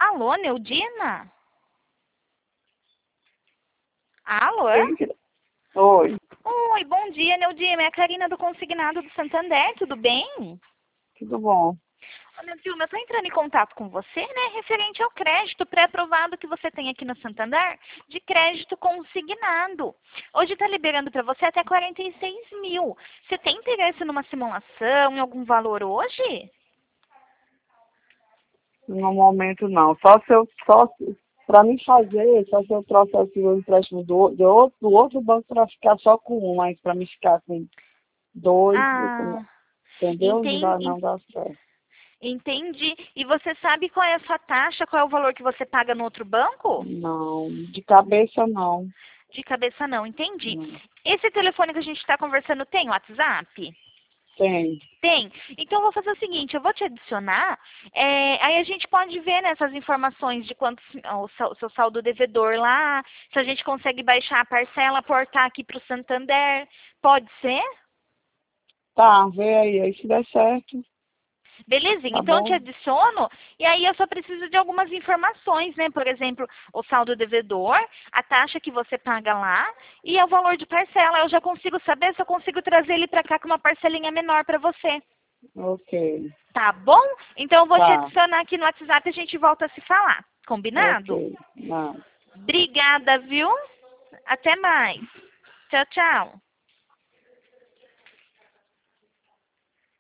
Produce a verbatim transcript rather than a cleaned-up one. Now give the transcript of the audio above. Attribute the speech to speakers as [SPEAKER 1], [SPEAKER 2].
[SPEAKER 1] Alô, Neudina? Alô?
[SPEAKER 2] Oi,
[SPEAKER 1] Oi, bom dia, Neudina. É a Karina do Consignado do Santander, tudo bem?
[SPEAKER 2] tudo bom?
[SPEAKER 1] Ô, Neudina, eu estou entrando em contato com você, né, referente ao crédito pré-aprovado que você tem aqui no Santander, de crédito consignado. Hoje está liberando para você até quarenta e seis mil. Você tem interesse numa simulação, em algum valor hoje?
[SPEAKER 2] No momento não. Só se eu, só para me fazer, só se eu trouxesse o empréstimo do, do, outro, do outro banco para ficar só com um, mas para me ficar com dois,
[SPEAKER 1] Ah,
[SPEAKER 2] entendeu? Não dá,
[SPEAKER 1] entendi.
[SPEAKER 2] não dá certo.
[SPEAKER 1] Entendi. E você sabe qual é a sua taxa, qual é o valor que você paga no outro banco?
[SPEAKER 2] Não, de cabeça não.
[SPEAKER 1] De cabeça não, entendi.
[SPEAKER 2] Não.
[SPEAKER 1] Esse telefone que a gente está conversando tem WhatsApp?
[SPEAKER 2] Tem,
[SPEAKER 1] Tem. Então eu vou fazer o seguinte, eu vou te adicionar, é, aí a gente pode ver nessas informações de quanto o seu, o seu saldo devedor lá, se a gente consegue baixar a parcela, portar aqui para o Santander. Pode ser?
[SPEAKER 2] tá, vê aí, aí se der certo,
[SPEAKER 1] Belezinha,
[SPEAKER 2] tá
[SPEAKER 1] então eu te
[SPEAKER 2] bom?
[SPEAKER 1] adiciono e aí eu só preciso de algumas informações, né? Por exemplo, o saldo devedor, a taxa que você paga lá e o valor de parcela. Eu já consigo saber se eu consigo trazer ele para cá com uma parcelinha menor para você.
[SPEAKER 2] Ok,
[SPEAKER 1] Tá bom? Então eu vou te
[SPEAKER 2] tá,
[SPEAKER 1] adicionar aqui no WhatsApp e a gente volta a se falar. Combinado?
[SPEAKER 2] ok, não.
[SPEAKER 1] Obrigada, viu? Até mais. Tchau, tchau.